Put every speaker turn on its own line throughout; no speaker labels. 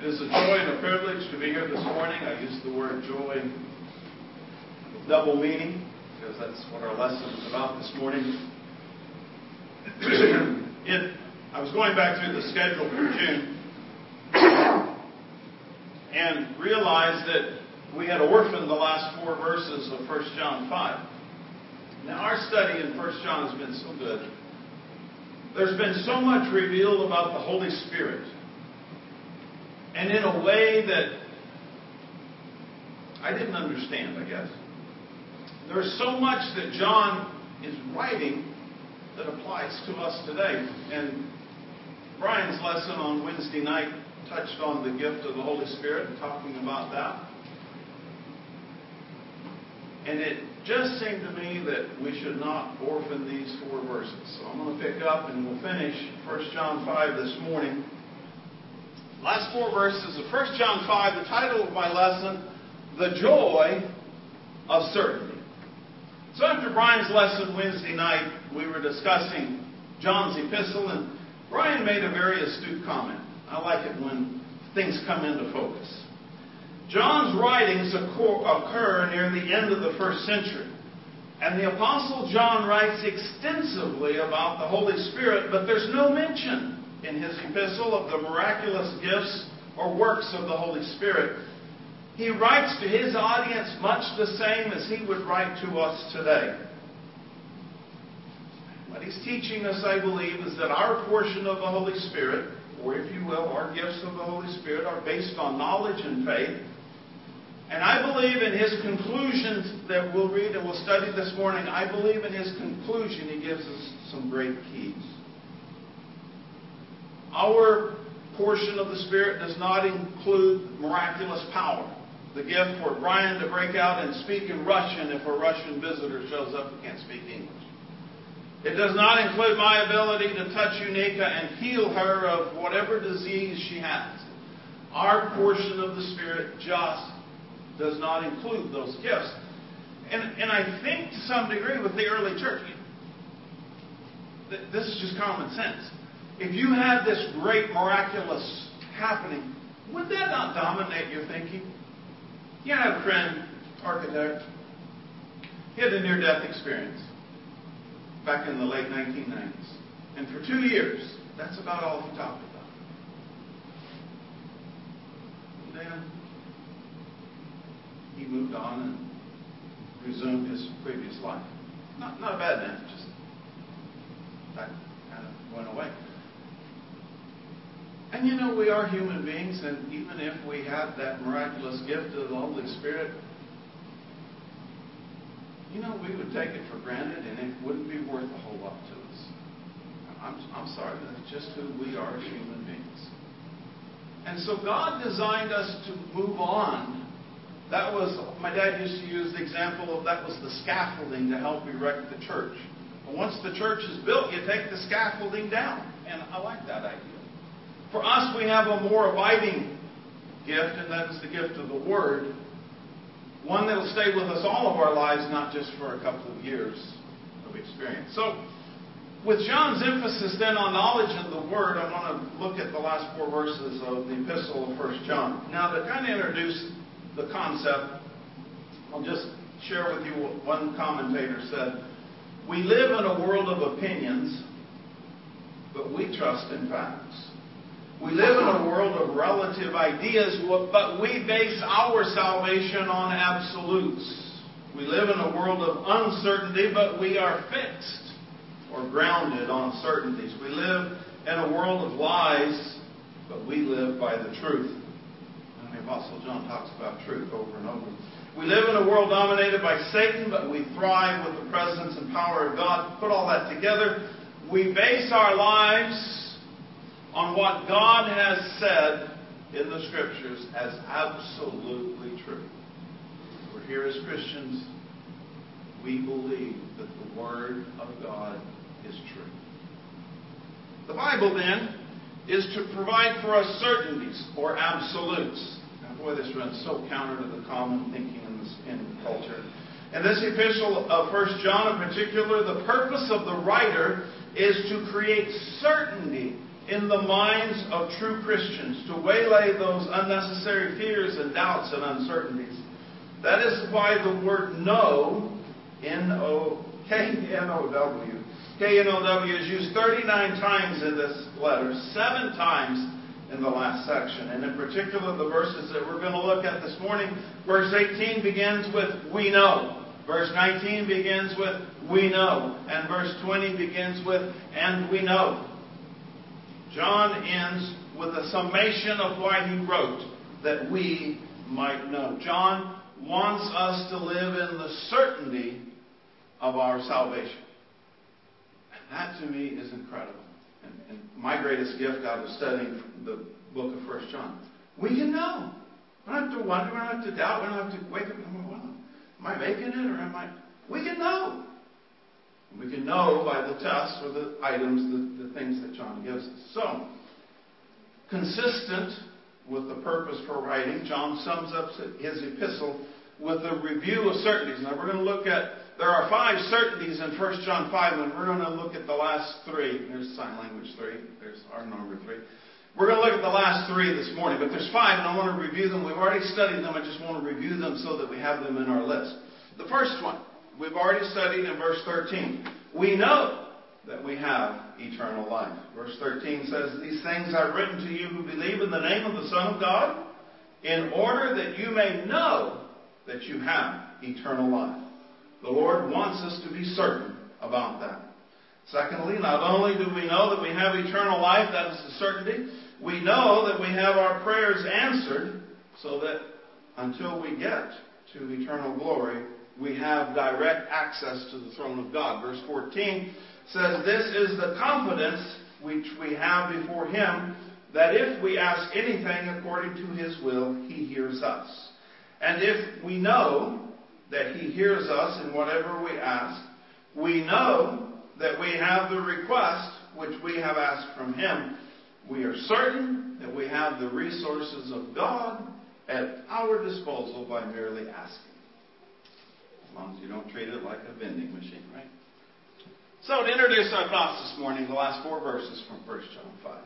It is a joy and a privilege to be here this morning. I use the word joy with double meaning because that's what our lesson is about this morning. I was going back through the schedule for June and realized that we had orphaned the last 4 verses of 1 John 5. Now, our study in 1 John has been so good. There's been so much revealed about the Holy Spirit. And in a way that I didn't understand, I guess. There's so much that John is writing that applies to us today. And Brian's lesson on Wednesday night touched on the gift of the Holy Spirit and talking about that. And it just seemed to me that we should not orphan these 4 verses. So I'm going to pick up and we'll finish 1 John 5 this morning. Last 4 verses of 1 John 5, the title of my lesson, The Joy of Certainty. So after Brian's lesson Wednesday night, we were discussing John's epistle, and Brian made a very astute comment. I like it when things come into focus. John's writings occur near the end of the 1st century. And the Apostle John writes extensively about the Holy Spirit, but there's no mention in his epistle of the miraculous gifts or works of the Holy Spirit. He writes to his audience much the same as he would write to us today. What he's teaching us, I believe, is that our portion of the Holy Spirit, or if you will, our gifts of the Holy Spirit, are based on knowledge and faith. And I believe in his conclusions that we'll read and we'll study this morning, I believe in his conclusion he gives us some great keys. Our portion of the Spirit does not include miraculous power. The gift for Brian to break out and speak in Russian if a Russian visitor shows up who can't speak English. It does not include my ability to touch Unica and heal her of whatever disease she has. Our portion of the Spirit just does not include those gifts. And I think to some degree with the early church, this is just common sense. If you had this great miraculous happening, would that not dominate your thinking? You had a friend, architect. He had a near-death experience back in the late 1990s. And for 2 years, that's about all he talked about. And then he moved on and resumed his previous life. Not a bad man, just that kind of went away. And you know, we are human beings, and even if we had that miraculous gift of the Holy Spirit, you know, we would take it for granted, and it wouldn't be worth a whole lot to us. I'm sorry, that's just who we are as human beings. And so God designed us to move on. That was, my dad used to use the example of that was the scaffolding to help erect the church. And once the church is built, you take the scaffolding down. And I like that idea. For us, we have a more abiding gift, and that is the gift of the Word. One that will stay with us all of our lives, not just for a couple of years of experience. So, with John's emphasis then on knowledge of the Word, I want to look at the last 4 verses of the Epistle of 1 John. Now, to kind of introduce the concept, I'll just share with you what one commentator said. We live in a world of opinions, but we trust in facts. We live in a world of relative ideas, but we base our salvation on absolutes. We live in a world of uncertainty, but we are fixed or grounded on certainties. We live in a world of lies, but we live by the truth. And the Apostle John talks about truth over and over. We live in a world dominated by Satan, but we thrive with the presence and power of God. Put all that together. We base our lives on what God has said in the Scriptures as absolutely true. We're here as Christians. We believe that the Word of God is true. The Bible, then, is to provide for us certainties or absolutes. Now, boy, this runs so counter to the common thinking in culture. In this epistle of 1 John in particular, the purpose of the writer is to create certainty in the minds of true Christians, to waylay those unnecessary fears and doubts and uncertainties. That is why the word know, K-N-O-W, is used 39 times in this letter, 7 times in the last section. And in particular, the verses that we're going to look at this morning, verse 18 begins with, we know. Verse 19 begins with, we know. And verse 20 begins with, and we know. John ends with a summation of why he wrote, that we might know. John wants us to live in the certainty of our salvation. And that to me is incredible. And my greatest gift out of studying the book of 1 John. We can know. We don't have to wonder, we don't have to doubt, we don't have to wake up and go, well, am I making it or am I? We can know. We can know by the tests or the items, the things that John gives us. So, consistent with the purpose for writing, John sums up his epistle with a review of certainties. Now we're going to look at, there are 5 certainties in 1 John 5, and we're going to look at the last 3. There's sign language 3. There's our number 3. We're going to look at the last 3 this morning, but there's 5, and I want to review them. We've already studied them. I just want to review them so that we have them in our list. The first one, we've already studied in verse 13. We know that we have eternal life. Verse 13 says, these things I've written to you who believe in the name of the Son of God, in order that you may know that you have eternal life. The Lord wants us to be certain about that. Secondly, not only do we know that we have eternal life, that is the certainty, we know that we have our prayers answered, so that until we get to eternal glory, we have direct access to the throne of God. Verse 14 says, this is the confidence which we have before Him, that if we ask anything according to His will, He hears us. And if we know that He hears us in whatever we ask, we know that we have the request which we have asked from Him. We are certain that we have the resources of God at our disposal by merely asking. As long as you don't treat it like a vending machine, right? So to introduce our thoughts this morning, the last 4 verses from 1 John 5.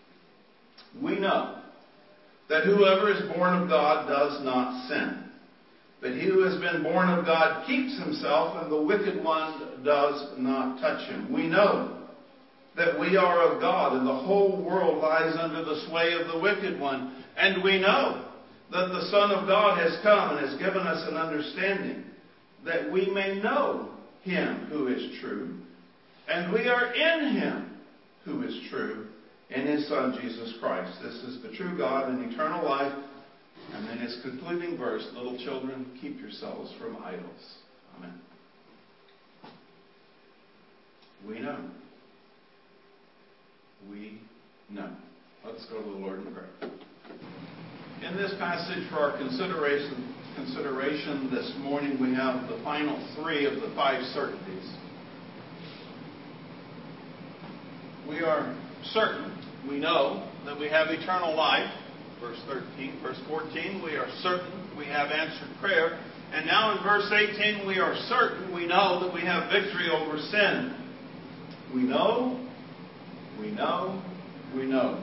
We know that whoever is born of God does not sin. But he who has been born of God keeps himself, and the wicked one does not touch him. We know that we are of God, and the whole world lies under the sway of the wicked one. And we know that the Son of God has come and has given us an understanding, that we may know Him who is true. And we are in Him who is true, in His Son Jesus Christ. This is the true God and eternal life. And then his concluding verse, little children, keep yourselves from idols. Amen. We know. We know. Let's go to the Lord in prayer. In this passage for our consideration this morning, we have the final 3 of the 5 certainties. We are certain, we know, that we have eternal life. Verse 13. Verse 14, we are certain we have answered prayer. And now in verse 18, we are certain, we know that we have victory over sin. We know, we know, we know.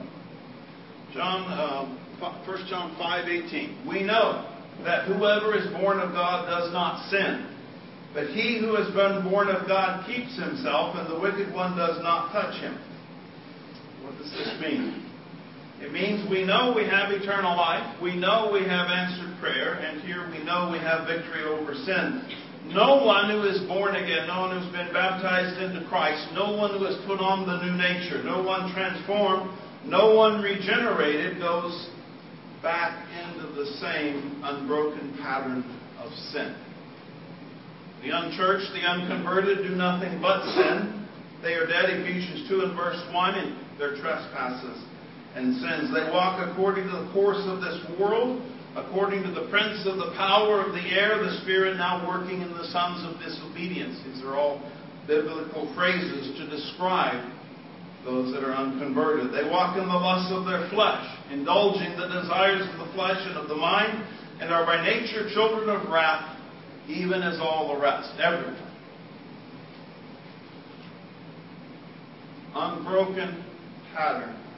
1 John 5:18. We know that whoever is born of God does not sin. But he who has been born of God keeps himself, and the wicked one does not touch him. What does this mean? It means we know we have eternal life. We know we have answered prayer. And here we know we have victory over sin. No one who is born again, no one who's been baptized into Christ, no one who has put on the new nature, no one transformed, no one regenerated goes back into the same unbroken pattern of sin. The unchurched, the unconverted do nothing but sin. They are dead, Ephesians 2 and verse 1, in their trespasses and sins. They walk according to the course of this world, according to the prince of the power of the air, the spirit now working in the sons of disobedience. These are all biblical phrases to describe those that are unconverted. They walk in the lusts of their flesh, indulging the desires of the flesh and of the mind, and are by nature children of wrath, even as all the rest. Everyone. Unbroken pattern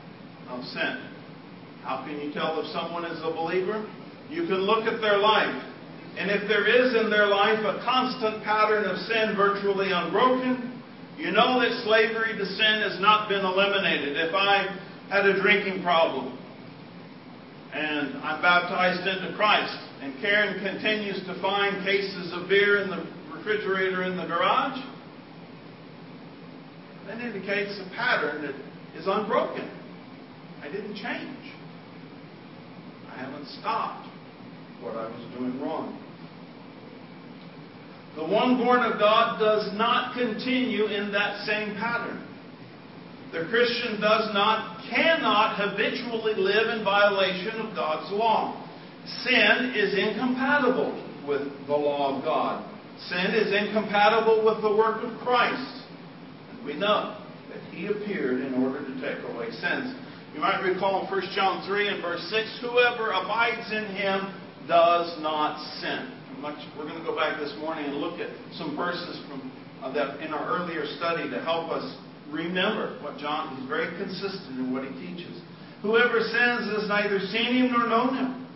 of sin. How can you tell if someone is a believer? You can look at their life. And if there is in their life a constant pattern of sin virtually unbroken, you know that slavery to sin has not been eliminated. If I had a drinking problem and I'm baptized into Christ, and Karen continues to find cases of beer in the refrigerator in the garage, that indicates a pattern that is unbroken. I didn't change. I haven't stopped what I was doing wrong. The one born of God does not continue in that same pattern. The Christian cannot habitually live in violation of God's law. Sin is incompatible with the law of God. Sin is incompatible with the work of Christ. And we know that He appeared in order to take away sins. You might recall in 1 John 3 and verse 6, whoever abides in Him does not sin. We're going to go back this morning and look at some verses from that in our earlier study to help us remember what John, he's very consistent in what he teaches. Whoever sins has neither seen Him nor known Him.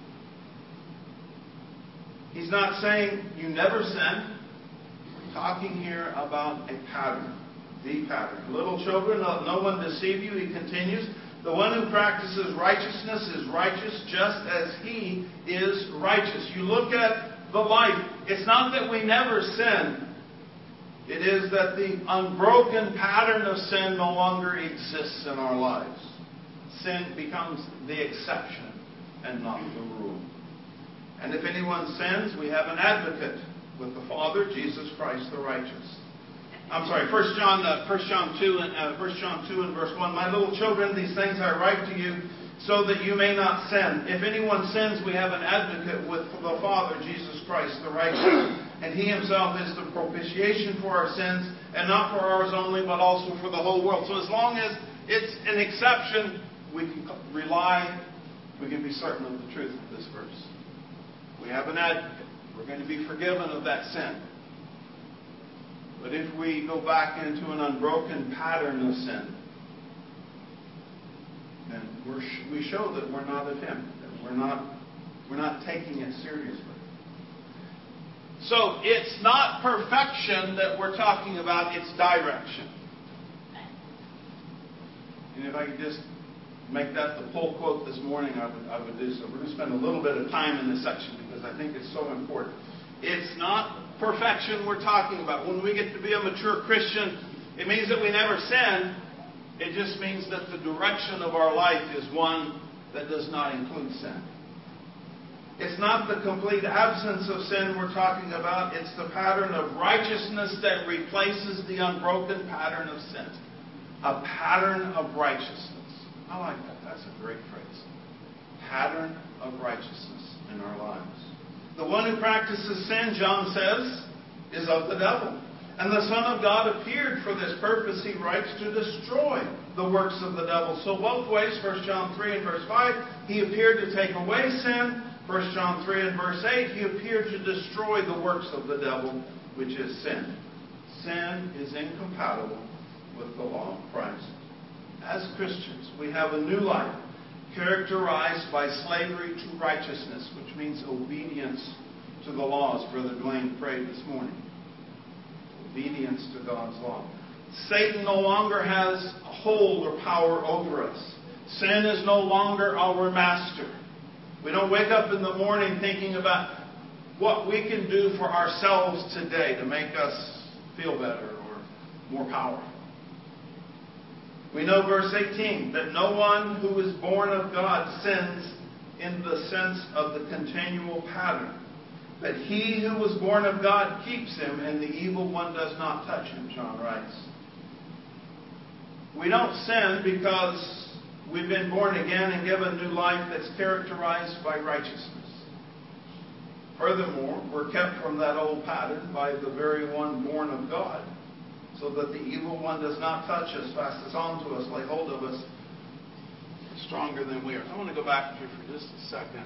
He's not saying you never sin. We're talking here about a pattern. The pattern. Little children, let no one deceive you, he continues. The one who practices righteousness is righteous just as He is righteous. You look at the life. It's not that we never sin. It is that the unbroken pattern of sin no longer exists in our lives. Sin becomes the exception and not the rule. And if anyone sins, we have an advocate with the Father, Jesus Christ the righteous. 1 John 2 and verse 1. My little children, these things I write to you so that you may not sin. If anyone sins, we have an advocate with the Father, Jesus Christ the righteous. And He Himself is the propitiation for our sins, and not for ours only, but also for the whole world. So as long as it's an exception, we can be certain of the truth of this verse. We have an advocate. We're going to be forgiven of that sin. But if we go back into an unbroken pattern of sin, then we show that we're not of Him. That we're not taking it seriously. So it's not perfection that we're talking about, it's direction. And if I could just make that the pull quote this morning, I would do so. We're going to spend a little bit of time in this section because I think it's so important. It's not perfection we're talking about. When we get to be a mature Christian, it means that we never sin. It just means that the direction of our life is one that does not include sin. It's not the complete absence of sin we're talking about. It's the pattern of righteousness that replaces the unbroken pattern of sin. A pattern of righteousness. I like that. That's a great phrase. Pattern of righteousness in our lives. The one who practices sin, John says, is of the devil. And the Son of God appeared for this purpose, he writes, to destroy the works of the devil. So both ways, 1 John 3 and verse 5, He appeared to take away sin. 1 John 3 and verse 8, He appeared to destroy the works of the devil, which is sin. Sin is incompatible with the law of Christ. As Christians, we have a new life characterized by slavery to righteousness, which means obedience to the laws. Brother Dwayne prayed this morning. Obedience to God's law. Satan no longer has a hold or power over us. Sin is no longer our master. We don't wake up in the morning thinking about what we can do for ourselves today to make us feel better or more powerful. We know verse 18, that no one who is born of God sins in the sense of the continual pattern. But he who was born of God keeps him, and the evil one does not touch him, John writes. We don't sin because we've been born again and given new life that's characterized by righteousness. Furthermore, we're kept from that old pattern by the very one born of God, so that the evil one does not touch us, pass us on to us, lay hold of us, stronger than we are. I want to go back here for just a second.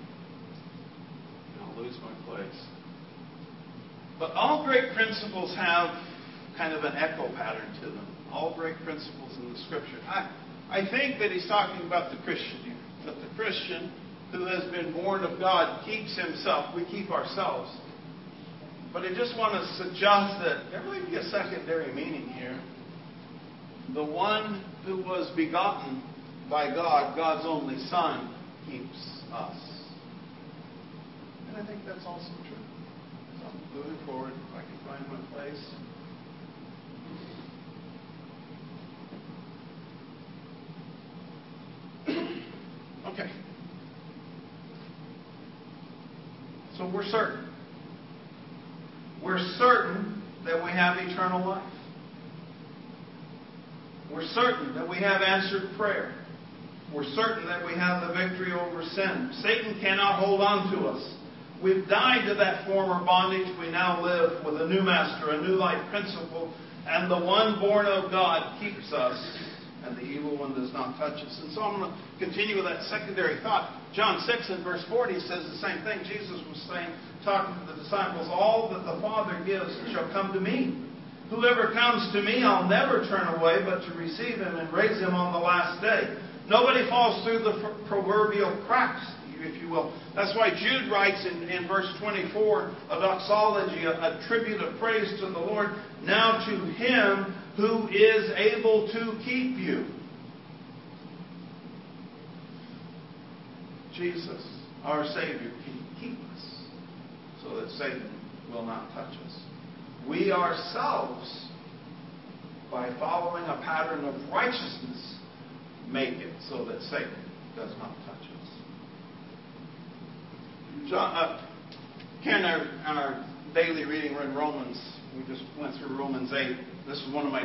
I'll lose my place. But all great principles have kind of an echo pattern to them. All great principles in the Scripture. I think that he's talking about the Christian here. That the Christian who has been born of God keeps himself. We keep ourselves. But I just want to suggest that there might be a secondary meaning here. The one who was begotten by God, God's only Son, keeps us. And I think that's also true. So moving forward, if I can find my place. Okay. So we're certain. We're certain that we have eternal life. We're certain that we have answered prayer. We're certain that we have the victory over sin. Satan cannot hold on to us. We've died to that former bondage. We now live with a new master, a new life principle, and the one born of God keeps us, and the evil one does not touch us. And so I'm going to continue with that secondary thought. John 6 and verse 40 says the same thing. Jesus was saying, talking to the disciples, all that the Father gives shall come to me. Whoever comes to me, I'll never turn away, but to receive him and raise him on the last day. Nobody falls through the proverbial cracks, if you will. That's why Jude writes in verse 24, a doxology, a tribute of praise to the Lord. Now to him who is able to keep you. Jesus, our Savior, can keep us so that Satan will not touch us. We ourselves, by following a pattern of righteousness, make it so that Satan does not touch us. Ken, our daily reading, we're in Romans. We just went through Romans 8. This is one of my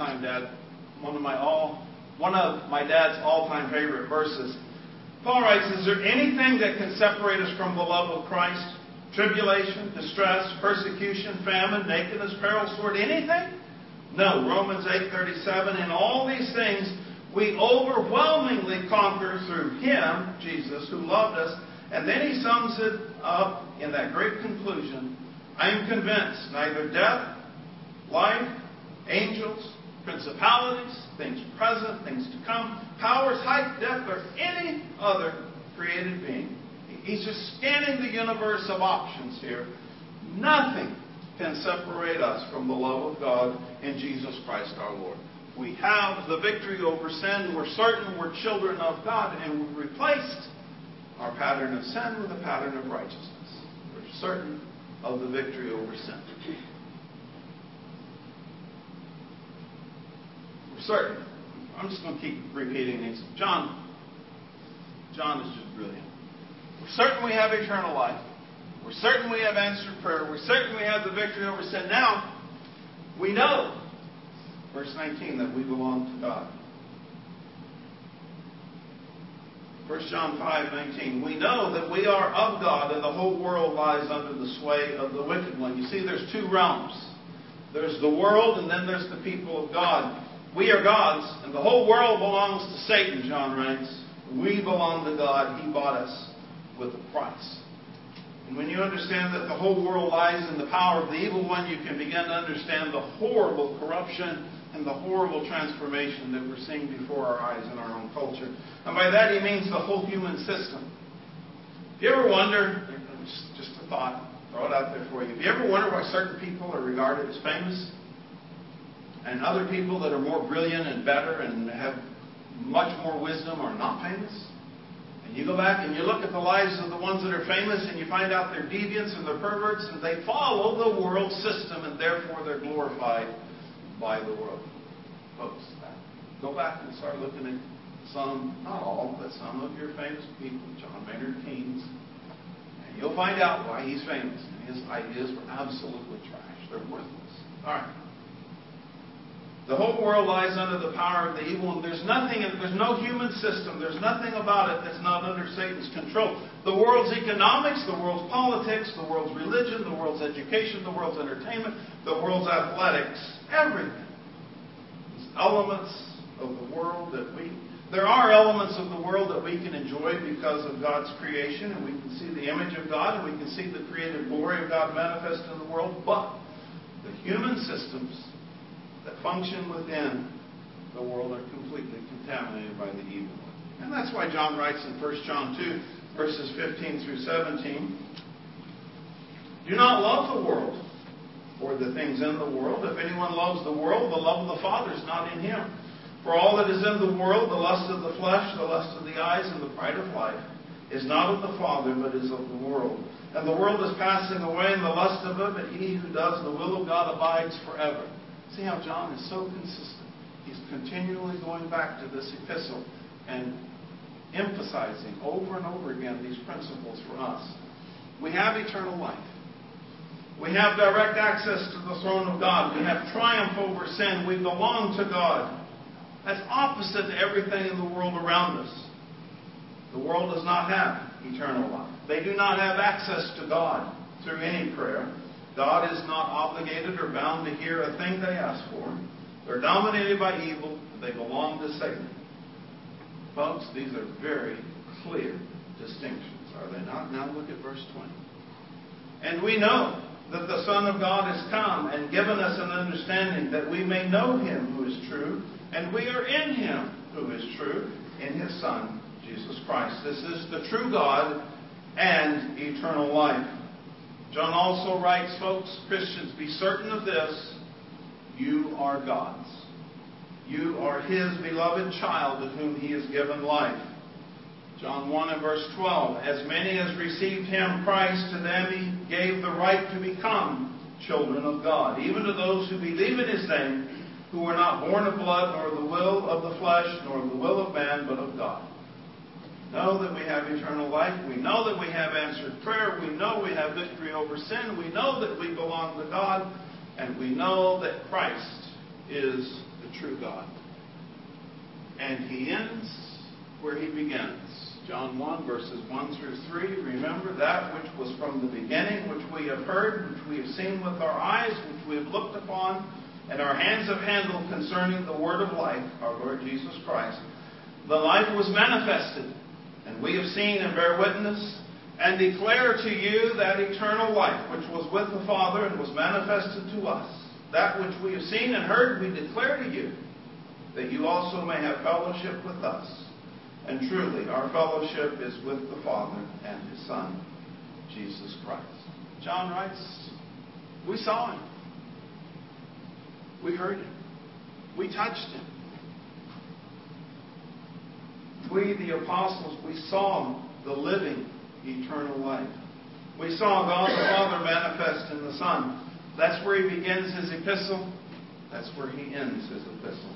dad's all-time favorite verses. Paul writes, is there anything that can separate us from the love of Christ? Tribulation, distress, persecution, famine, nakedness, peril, sword, anything? No. Romans 8:37, in all these things we overwhelmingly conquer through Him, Jesus, who loved us. And then he sums it up in that great conclusion. I am convinced neither death, life, angels, principalities, things present, things to come, powers, height, depth, or any other created being. He's just scanning the universe of options here. Nothing can separate us from the love of God in Jesus Christ our Lord. We have the victory over sin. We're certain we're children of God, and we've replaced our pattern of sin with a pattern of righteousness. We're certain of the victory over sin. We're certain. I'm just going to keep repeating these. John is just brilliant. We're certain we have eternal life. We're certain we have answered prayer. We're certain we have the victory over sin. Now, we know, verse 19, that we belong to God. 1 John 5:19, we know that we are of God and the whole world lies under the sway of the wicked one. You see, there's two realms. There's the world and then there's the people of God. We are God's and the whole world belongs to Satan, John writes. We belong to God. He bought us with a price. And when you understand that the whole world lies in the power of the evil one, you can begin to understand the horrible corruption and the horrible transformation that we're seeing before our eyes in our own culture. And by that he means the whole human system. If you ever wonder, just a thought, throw it out there for you. If you ever wonder why certain people are regarded as famous and other people that are more brilliant and better and have much more wisdom are not famous? And you go back and you look at the lives of the ones that are famous and you find out they're deviants and they're perverts and they follow the world system and therefore they're glorified by the world. Folks, go back and start looking at some, not all, but some of your famous people, John Maynard Keynes, and you'll find out why he's famous. And his ideas were absolutely trash. They're worthless. All right. The whole world lies under the power of the evil one. There's no human system. There's nothing about it that's not under Satan's control. The world's economics, the world's politics, the world's religion, the world's education, the world's entertainment, the world's athletics, everything. There's elements of the world that there are elements of the world that we can enjoy because of God's creation, and we can see the image of God, and we can see the creative glory of God manifest in the world. But the human systems that function within the world are completely contaminated by the evil one. And that's why John writes in 1 John 2, verses 15 through 17, "Do not love the world or the things in the world. If anyone loves the world, the love of the Father is not in him. For all that is in the world, the lust of the flesh, the lust of the eyes, and the pride of life, is not of the Father, but is of the world. And the world is passing away, and the lust of it, but he who does the will of God abides forever." See how John is so consistent. He's continually going back to this epistle and emphasizing over and over again these principles for us. We have eternal life. We have direct access to the throne of God. We have triumph over sin. We belong to God. That's opposite to everything in the world around us. The world does not have eternal life. They do not have access to God through any prayer. God is not obligated or bound to hear a thing they ask for. They're dominated by evil. They belong to Satan. Folks, these are very clear distinctions, are they not? Now look at verse 20. "And we know that the Son of God has come and given us an understanding that we may know Him who is true, and we are in Him who is true, in His Son, Jesus Christ." This is the true God and eternal life. John also writes, folks, Christians, be certain of this: you are God's. You are His beloved child, to whom He has given life. John 1 and verse 12, "As many as received Him, Christ, to them He gave the right to become children of God, even to those who believe in His name, who were not born of blood, nor the will of the flesh, nor the will of man, but of God." Know that we have eternal life. We know that we have answered prayer. We know we have victory over sin. We know that we belong to God. And we know that Christ is the true God. And He ends where He begins. John 1, verses 1 through 3. "Remember that which was from the beginning, which we have heard, which we have seen with our eyes, which we have looked upon, and our hands have handled concerning the word of life, our Lord Jesus Christ. The life was manifested, and we have seen and bear witness, and declare to you that eternal life which was with the Father and was manifested to us. That which we have seen and heard we declare to you, that you also may have fellowship with us. And truly, our fellowship is with the Father and His Son, Jesus Christ." John writes, we saw Him. We heard Him. We touched Him. We, the apostles, we saw the living eternal life. We saw God the Father manifest in the Son. That's where He begins His epistle. That's where He ends His epistle.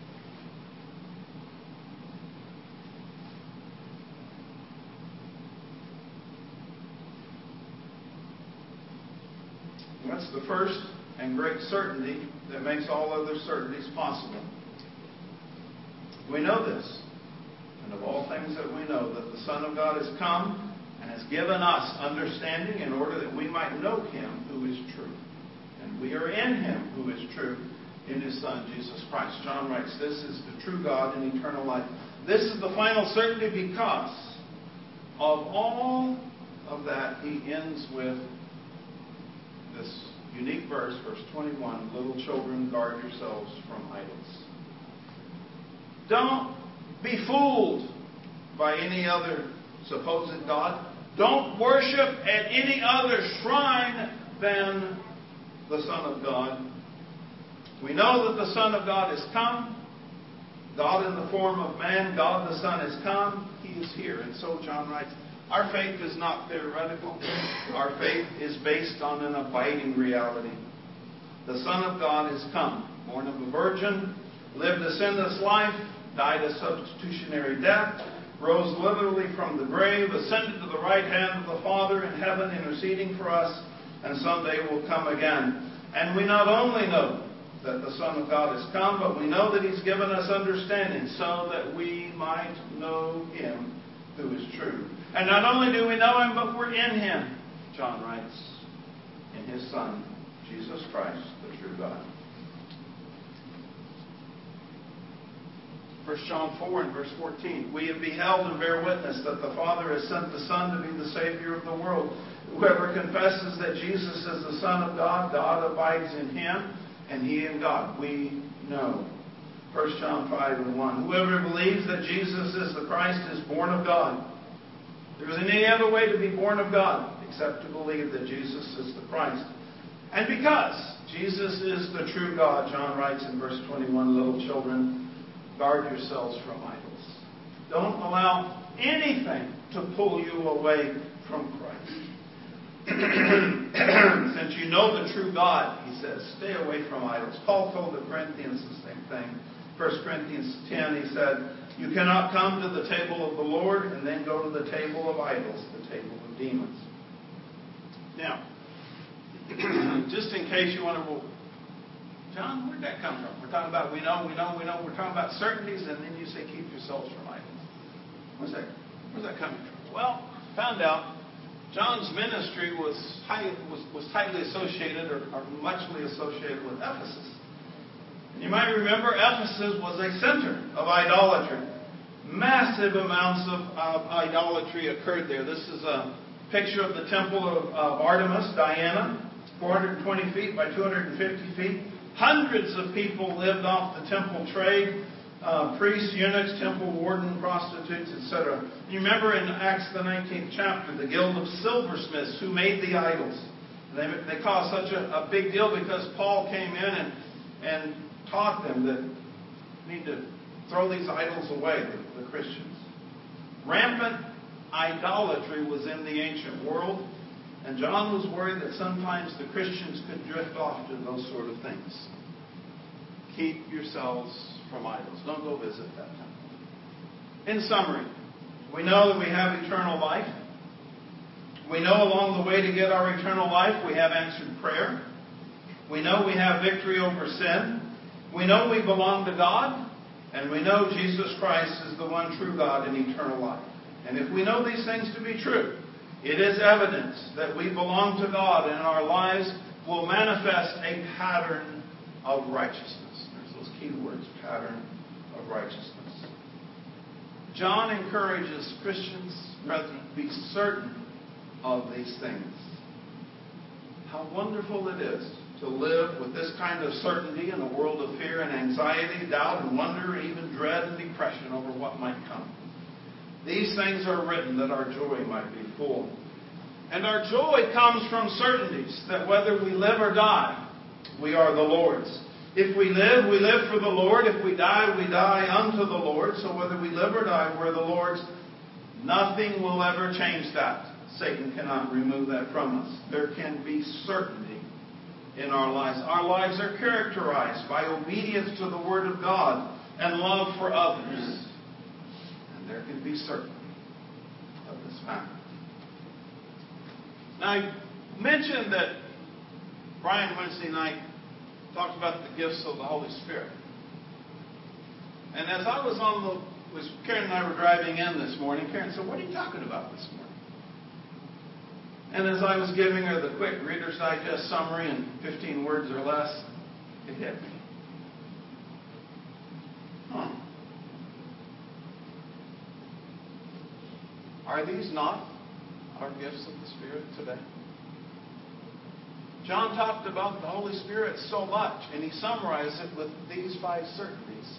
That's the first and great certainty that makes all other certainties possible. We know this. And of all things that we know, that the Son of God has come and has given us understanding in order that we might know Him who is true. And we are in Him who is true, in His Son, Jesus Christ. John writes, this is the true God and eternal life. This is the final certainty because of all of that, He ends with this unique verse, verse 21, "Little children, guard yourselves from idols." Don't be fooled by any other supposed God. Don't worship at any other shrine than the Son of God. We know that the Son of God has come. God in the form of man, God the Son has come. He is here. And so John writes, our faith is not theoretical. Our faith is based on an abiding reality. The Son of God has come, born of a virgin, lived a sinless life, died a substitutionary death, rose literally from the grave, ascended to the right hand of the Father in heaven, interceding for us, and someday will come again. And we not only know that the Son of God has come, but we know that He's given us understanding so that we might know Him who is true. And not only do we know Him, but we're in Him, John writes, in His Son, Jesus Christ, the true God. 1 John 4 and verse 14. "We have beheld and bear witness that the Father has sent the Son to be the Savior of the world. Whoever confesses that Jesus is the Son of God, God abides in Him, and He in God." We know. 1 John 5:1. Whoever believes that Jesus is the Christ is born of God. There isn't any other way to be born of God except to believe that Jesus is the Christ. And because Jesus is the true God, John writes in verse 21, little children, guard yourselves from idols. Don't allow anything to pull you away from Christ. Since you know the true God, he says, stay away from idols. Paul told the Corinthians the same thing. 1 Corinthians 10, he said, you cannot come to the table of the Lord and then go to the table of idols, the table of demons. Now, just in case you want to, well, John, where'd that come from? We're talking about we know. We're talking about certainties, and then you say keep yourselves from idols. Where's that coming from? Well, found out John's ministry was tightly associated or muchly associated with Ephesus. You might remember Ephesus was a center of idolatry. Massive amounts of idolatry occurred there. This is a picture of the temple of Artemis, Diana, 420 feet by 250 feet. Hundreds of people lived off the temple trade. Priests, eunuchs, temple warden, prostitutes, etc. You remember in Acts the 19th chapter, the guild of silversmiths who made the idols. They caused such a big deal because Paul came in and taught them that you need to throw these idols away, the Christians. Rampant idolatry was in the ancient world, and John was worried that sometimes the Christians could drift off to those sort of things. Keep yourselves from idols. Don't go visit that temple. In summary, we know that we have eternal life. We know along the way to get our eternal life, we have answered prayer. We know we have victory over sin. We know we belong to God. And we know Jesus Christ is the one true God in eternal life. And if we know these things to be true, it is evidence that we belong to God and our lives will manifest a pattern of righteousness. Key words, pattern of righteousness. John encourages Christians, brethren, to be certain of these things. How wonderful it is to live with this kind of certainty in a world of fear and anxiety, doubt and wonder, even dread and depression over what might come. These things are written that our joy might be full. And our joy comes from certainties that whether we live or die, we are the Lord's. If we live for the Lord. If we die, we die unto the Lord. So whether we live or die, we're the Lord's. Nothing will ever change that. Satan cannot remove that from us. There can be certainty in our lives. Our lives are characterized by obedience to the Word of God and love for others. And there can be certainty of this matter. Now, I mentioned that Brian Wednesday night talked about the gifts of the Holy Spirit. And as I was Karen and I were driving in this morning, Karen said, what are you talking about this morning? And as I was giving her the quick Reader's Digest summary in 15 words or less, it hit me. Are these not our gifts of the Spirit today? John talked about the Holy Spirit so much, and he summarized it with these 5 certainties.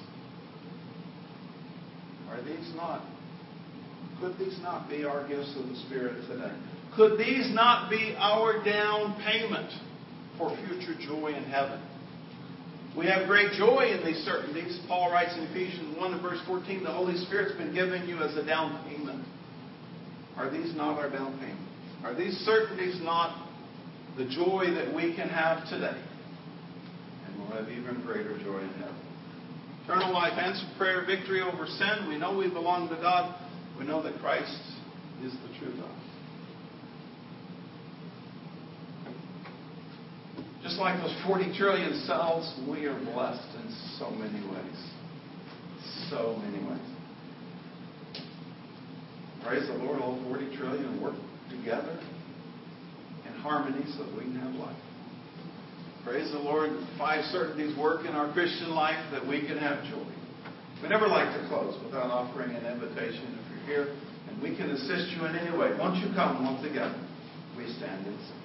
Could these not be our gifts of the Spirit today? Could these not be our down payment for future joy in heaven? We have great joy in these certainties. Paul writes in Ephesians 1 and verse 14, the Holy Spirit's been given you as a down payment. Are these not our down payment? Are these certainties not the joy that we can have today? And we'll have even greater joy in heaven. Eternal life, answered prayer, victory over sin. We know we belong to God. We know that Christ is the true God. Just like those 40 trillion cells, we are blessed in so many ways. So many ways. Praise the Lord, all 40 trillion work together in harmony so that we can have life. Praise the Lord, 5 certainties work in our Christian life that we can have joy. We never like to close without offering an invitation. If you're here and we can assist you in any way, won't you come all together? We stand and sing.